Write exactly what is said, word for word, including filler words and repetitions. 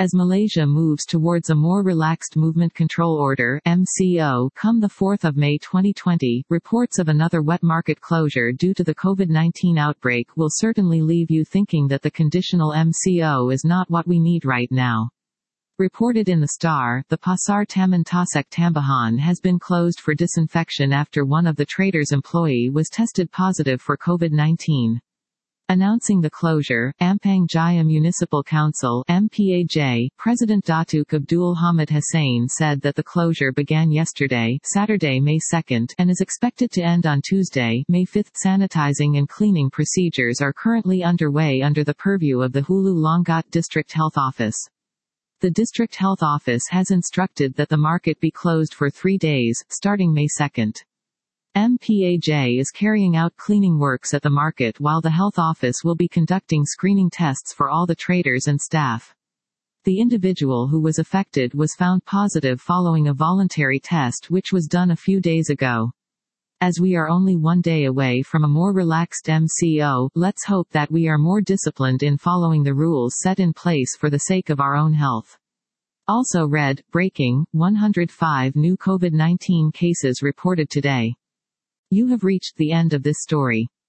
As Malaysia moves towards a more relaxed Movement Control Order (M C O) come the fourth of May twenty twenty, reports of another wet market closure due to the COVID nineteen outbreak will certainly leave you thinking that the conditional M C O is not what we need right now. Reported in the Star, the Pasar Taman Tasek Tambahan has been closed for disinfection after one of the trader's employee was tested positive for COVID nineteen. Announcing the closure, Ampang Jaya Municipal Council (M P A J) President Datuk Abdul Hamid Hussain said that the closure began yesterday, Saturday, May second, and is expected to end on Tuesday, May fifth. Sanitizing and cleaning procedures are currently underway under the purview of the Hulu Longat District Health Office. The District Health Office has instructed that the market be closed for three days, starting May second. M P A J is carrying out cleaning works at the market while the health office will be conducting screening tests for all the traders and staff. The individual who was affected was found positive following a voluntary test which was done a few days ago. As we are only one day away from a more relaxed M C O, let's hope that we are more disciplined in following the rules set in place for the sake of our own health. Also read, breaking, one hundred five new COVID nineteen cases reported today. You have reached the end of this story.